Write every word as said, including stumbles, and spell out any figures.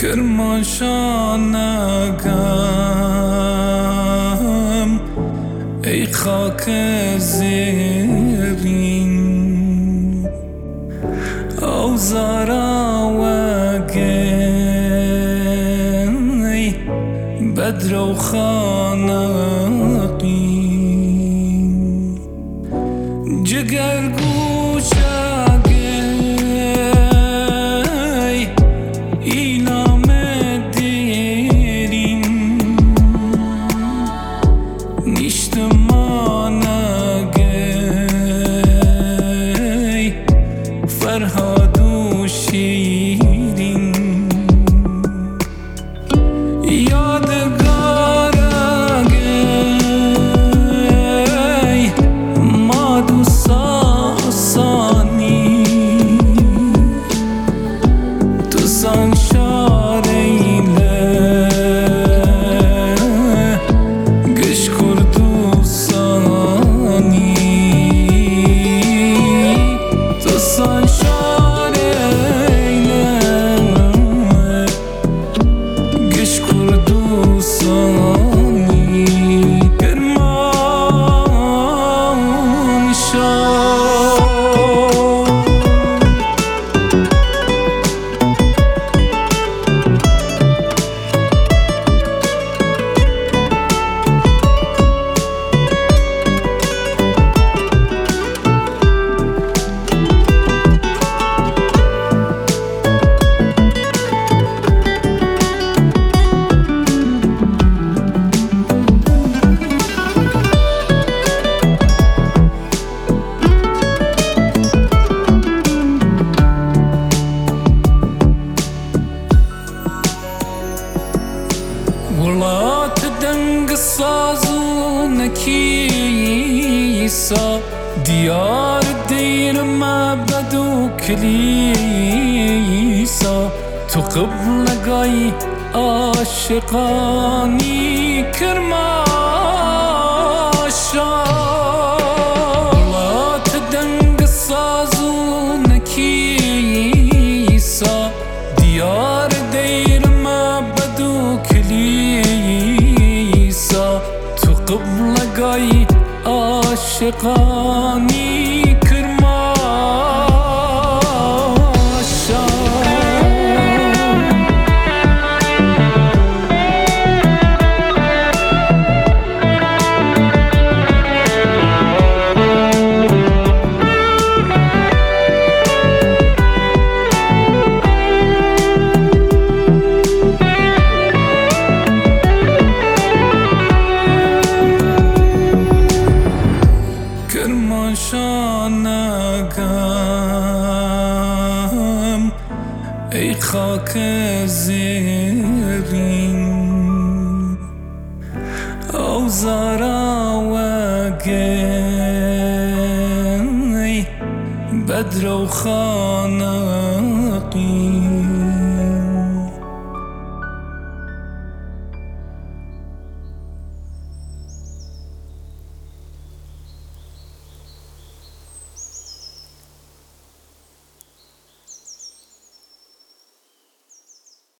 کرمانشانگم ای خاک زیرین آوزارا وگی بدر و خانقین جگر گوشگی ایلام دیرین نیشتمانگی فرهاد و شیرین یادگارگی مادو ساسانی تو سانشاریله گش کردوسانی تو سانشاریله گش کردوسانی کرمانشاه ولات دنگ سازو نکیسا دیار دیر معبد و کلیسا تو قبلگای عاشقانی کرماشا ولات دنگ سازو نکیسا دیار دیر معبد و کلیسا تو قبلگای عاشقانی کرماشا کرمانشانگم ای خاک زیرین آوزارا وگی بدر و خانقین